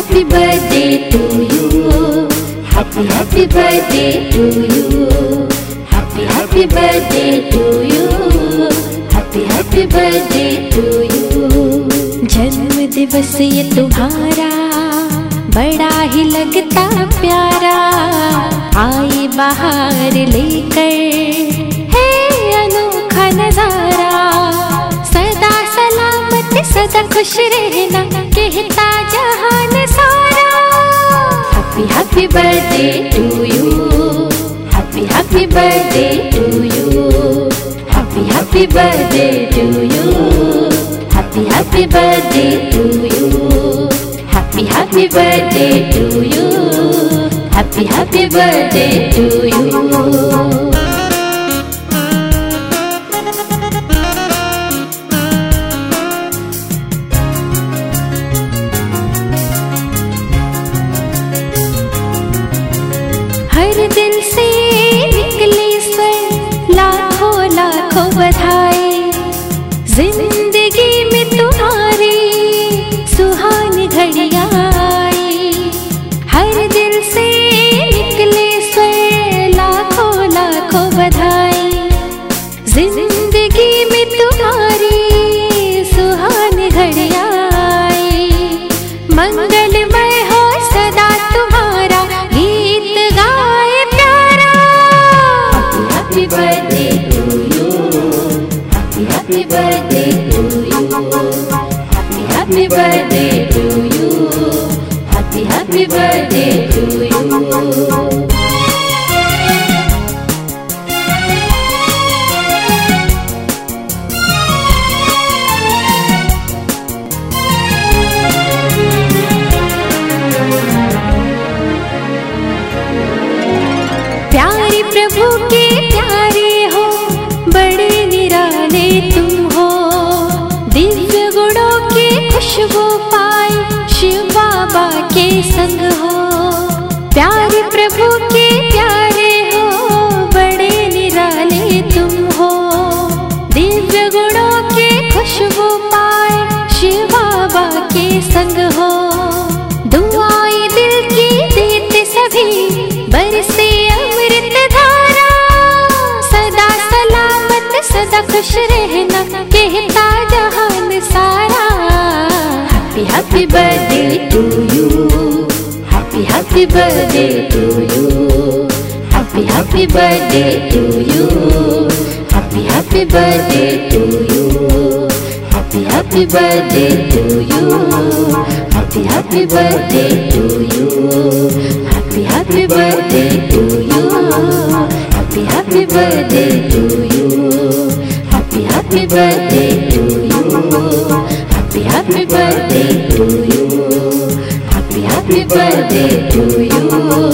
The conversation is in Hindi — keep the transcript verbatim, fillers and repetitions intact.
happy birthday to you. Happy happy birthday to you. Happy happy birthday to you. Happy happy birthday to you. जन्म दिवस ये तुम्हारा बड़ा ही लगता प्यारा, आई बाहर लेकर है अनोखा नजारा। सदा सलामत सदा खुश रहना कहता जहान सारा। Happy happy birthday to you. Happy happy birthday to you. Happy happy birthday to you. Happy happy birthday to you. Happy happy birthday to you. Happy happy birthday to you. हर दिल से निकले स्वर लाखों लाखों बधाई। जिंदगी में तुम्हारी सुहानी घड़ियां आई। हर दिल से निकले स्वर लाखों लाखों बधाई। जिंदगी में तुम्हारी सुहानी घड़ियां आई। मंगलमय हो सदा तुम्हारा गीत गाए प्यारा। Happy birthday to you. Happy happy birthday to you. Happy happy birthday to you. Happy happy birthday to you. प्यारे प्रभु के प्यारे हो, बड़े निराले तुम हो। दिव्य गुणों की खुशबू पाए शिव बाबा के संग हो। प्यारे प्रभु के प्यारे हो, बड़े निराले तुम हो। दिव्य गुणों की खुशबू पाए शिव बाबा के संग हो। दुआएं दिल की देते सभी बरसे अमृत धारा। सदा सलामत सदा खुश रहना कहता जहान सारा। Happy happy birthday to you. Happy happy birthday to you. Happy happy birthday to you. Happy happy birthday to you. Happy happy birthday to you. Happy happy birthday to you. Happy happy birthday to you. Happy happy birthday to you. Happy happy birthday to you. Happy happy birthday to you. Happy happy birthday to you.